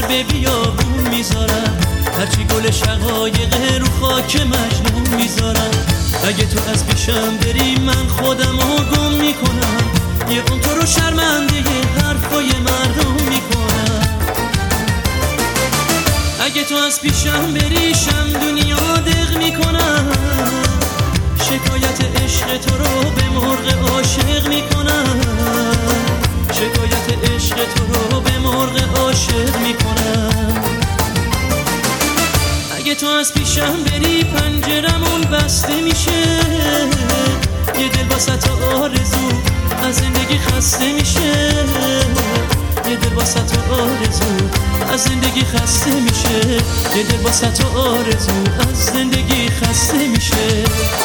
به بیابون میذارم، هرچی گل شقایق رو خاک مجنون میذارم. اگه تو از پیشم بری من خودمو گم میکنم، یه اون تو رو شرمنده حرفای مردم میکنم. اگه تو از پیشم بری شم دنیا دق میکنم، شکایت عشق تو رو به مرغ عاشق میکنم، شکایت عشق تو رو به مرغ عاشق میکنم. اگه تو از پیشم بری پنجرمون بسته میشه، یه دل واسه آرزو از زندگی خسته میشه، یه دل واسه آرزو از زندگی خسته میشه، یه دل واسه آرزو از زندگی خسته میشه.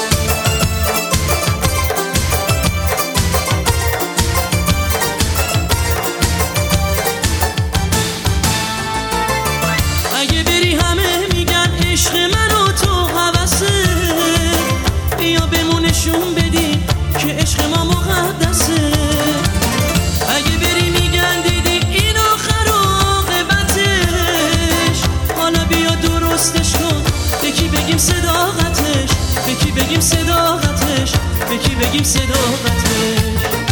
اگه بری همه میگن عشق من و تو هوسه، بیا بمونشون بدی که عشق ما مقدسه. اگه بری میگن دیدی این آخر عاقبتش، حالا بیا درستش کن، به کی بگیم صداقتش، به کی بگیم صداقتش، به کی بگیم صداقتش.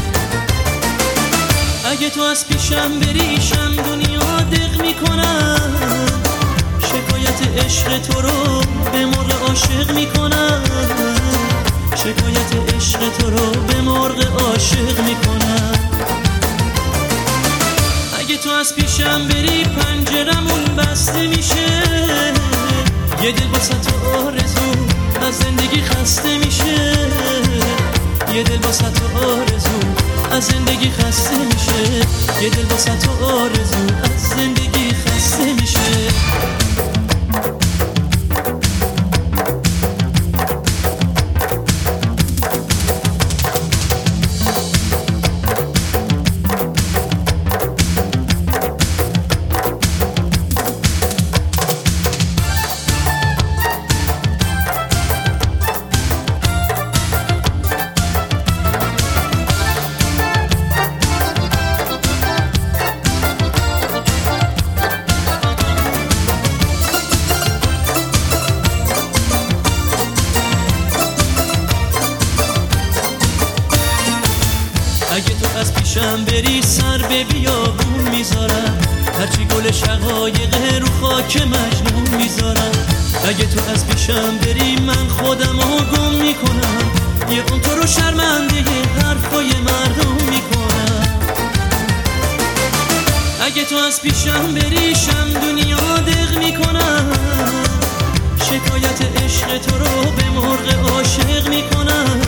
اگه تو از پیشم بری شم دنیا دق میکنم، شکایت عشق تو رو به مرغ عاشق میکنم، شکایت عشق تو رو به مرغ عاشق میکنم. اگه تو از پیشم بری پنجرمون بسته میشه، یه دل واسه تو آرزو از زندگی خسته میشه، یه دل واسه تو آرزو از زندگی خسته میشه، یه دل واسه تو آرزو از زندگی خسته میشه. اگه تو از پیشم بری سر به بیابون میذارم، هرچی گل شقایق رو خاک مجنون میذارم. اگه تو از پیشم بری من خودمو گم میکنم، یه اون تو رو شرمنده حرفای مردم میکنم. اگه تو از پیشم بری شم دنیا دق میکنم، شکایت عشق تو رو به مرغ عاشق میکنم،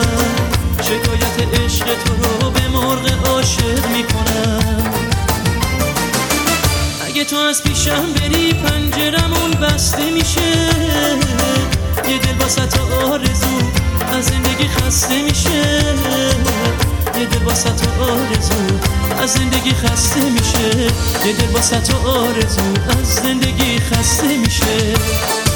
شکایت عشق تو رو به مرغ عاشق میکنم. اگه تو از پیشم بری پنجرمون بسته میشه، یه دل واسه آرزو از زندگی خسته میشه، یه دل واسه آرزو از زندگی خسته میشه، یه دل واسه آرزو از زندگی خسته میشه.